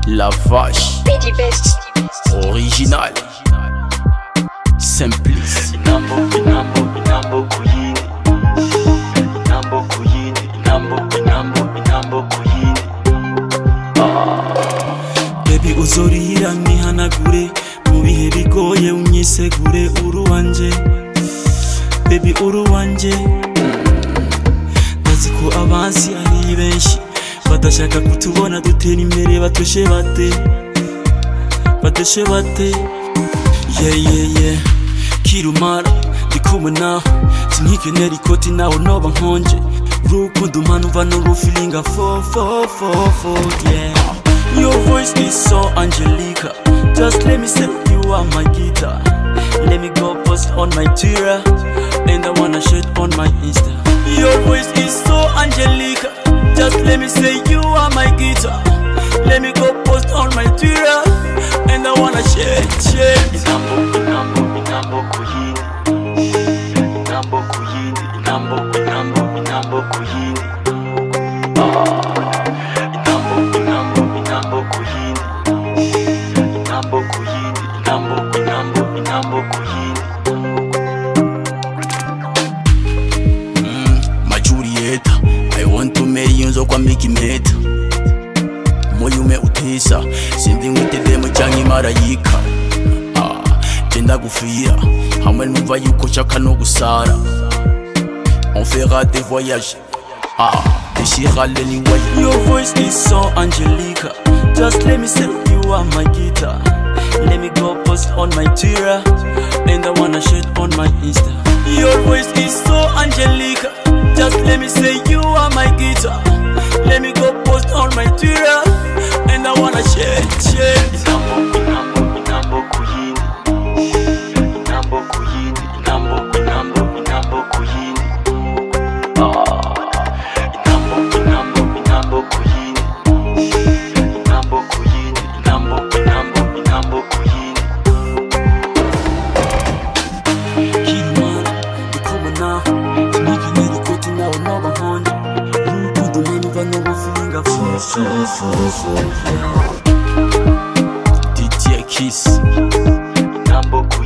La vache original Simplice Inambo kuyini Inambo kuyini Baby uzorira nkihanagure mu bihe bigoye unyisegure uruwanje Baby uruwanje Ndazi ko abansi ari benshi badashaka kutubona dutera imbere batoshe bate yeah Kirumara ndikumana sinkikenera ikoti nawe noba nkonje Rukundo mpanuva no feeling for yeah Your voice is so angelica. Just let me say you are my guitar. Let me go post on my Twitter, and I wanna share on my Insta. Your voice is so angelica. Just let me say you are my guitar. Let me go post on my Twitter, and I wanna share. Inambo kuyini Inambo kuyini Inambo kuyini Majurieta, I want to marry you kwa miki meta Moyume utisa, sindi mwite demo changi marayika Tenda gufira, hamwe numva yuko chaka no gusara On fera des voyages, déchira les voyages. Your voice is so angelica. Just let me say you are my guitar. Let me go post on my Twitter, and I wanna share on my Insta. Your voice is so angelica. Just let me say you are my guitar. Let me go post on my Twitter, and I wanna share. Inambo kuyini Inambo kuyini Inambo kuyini Inambo kuyini Kirumara ndikumana sinkikenera ikoti nawe noba nkonje Rukundo mpanuva no feeling for DJ Kiss Inambo kuyini